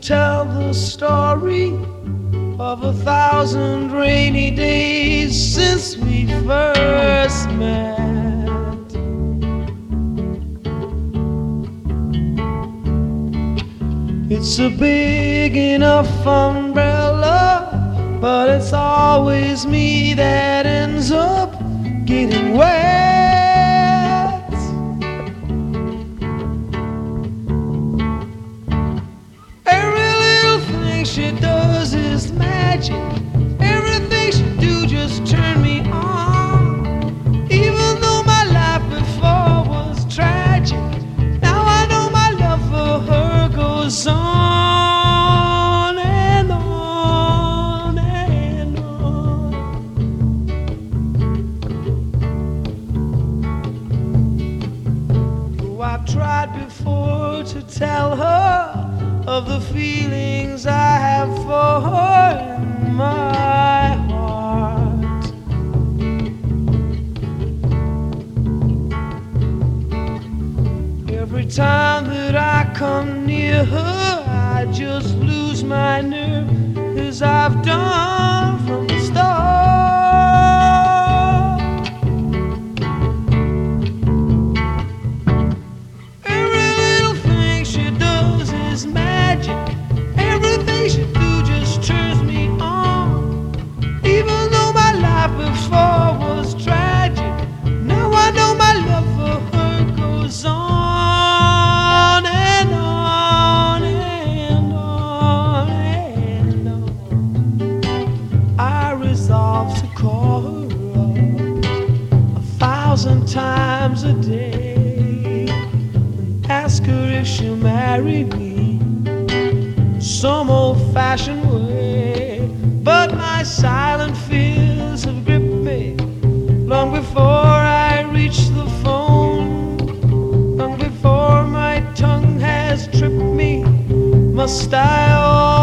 tell the story of 1,000 rainy days since we first met. It's a big enough umbrella, but it's always me that ends up getting wet. She does is magic. Everything she do just turn me on. Even though my life before was tragic, now I know my love for her goes on and on and on. Though I've tried before to tell her of the feelings I have for her in my heart. Every time that I come near her, I just lose my nerve, as I've done from the start. Everything she do just turns me on. Even though my life before was tragic, now I know my love for her goes on and on and on and on. I resolve to call her up 1,000 times a day and ask her if she'll marry me some old-fashioned way. But my silent fears have gripped me long before I reach the phone, long before my tongue has tripped me. Must I